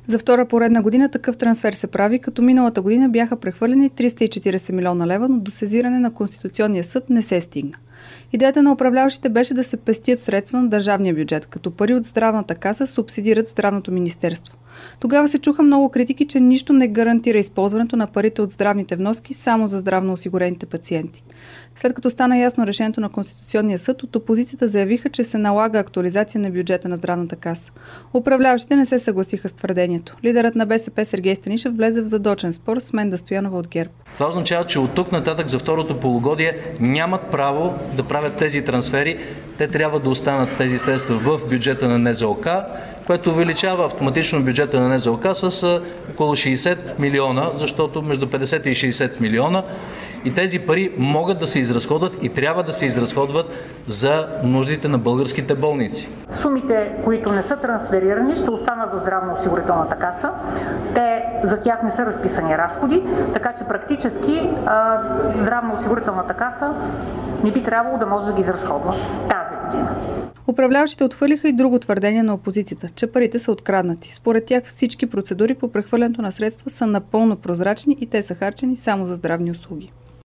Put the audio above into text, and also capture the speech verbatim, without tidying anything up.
За втора поредна година такъв трансфер се прави, като миналата година бяха прехвърлени триста и четирийсет милиона лева, но до сезиране на Конституционния съд не се стигна. Идеята на управляващите беше да се пестят средства на държавния бюджет, като пари от здравната каса субсидират здравното министерство. Тогава се чуха много критики, че нищо не гарантира използването на парите от здравните вноски само за здравно осигурените пациенти. След като стана ясно решението на Конституционния съд, от опозицията заявиха, че се налага актуализация на бюджета на здравната каса. Управляващите не се съгласиха с твърдението. Лидерът на БСП Сергей Станишев влезе в задочен спор с Менда Стоянова от ГЕРБ. Това означава, че от тук нататък за второто полугодие нямат право да правят тези трансфери. Те трябва да останат тези средства в бюджета на НЗОК, което увеличава автоматично бюджета на НЗОК с около шейсет милиона, защото между петдесет и шейсет милиона. И тези пари могат да се изразходват и трябва да се изразходват за нуждите на българските болници. Сумите, които не са трансферирани, ще останат за здравноосигурителната каса. Те, за тях не са разписани разходи, така че практически а, здравноосигурителната каса не би трябвало да може да ги изразходва тази година. Управляващите отхвърлиха и друго твърдение на опозицията, че парите са откраднати. Според тях всички процедури по прехвърлянето на средства са напълно прозрачни и те са харчени само за здравни услуги.